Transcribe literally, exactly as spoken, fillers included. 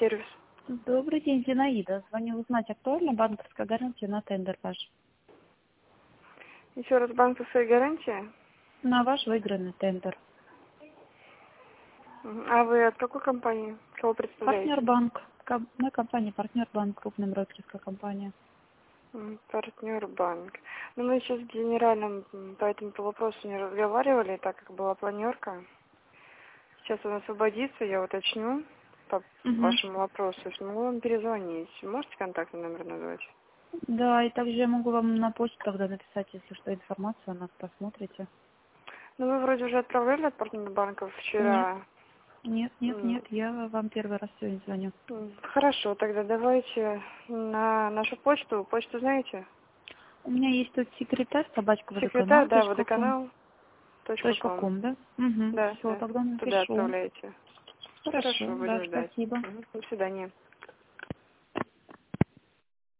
сервис. Добрый день, Зинаида. Звоню узнать, актуальна банковская гарантия на тендер ваш? Еще раз, банковская гарантия. На ваш выигранный тендер. Мгм. А вы от какой компании? Кого представляете? Партнербанк. Ком- Мы компания Партнербанк, крупная брокерская компания. М, Партнер банк. Ну, мы сейчас генеральным м, по этому вопросу не разговаривали, так как была планерка. Сейчас он освободится, я уточню по Угу. вашему вопросу. Смогу вам перезвонить. Можете контактный номер назвать? Да, и также я могу вам на почту тогда написать, если что, информацию о нас посмотрите. Ну, вы вроде уже отправляли от партнербанков Нет, вчера. нет, нет, М, нет, я вам первый раз сегодня звоню. м, Хорошо, тогда давайте на нашу почту. Почту знаете? У меня есть тут секретарь, собачка Секретарь, водоканал, да, точка ком. водоканал точка Точка ком. ком, да? Угу. Да, Все, да. тогда Туда напишу. отправляйте. Хорошо, Хорошо, да, будем ждать. спасибо. Мгм. До свидания.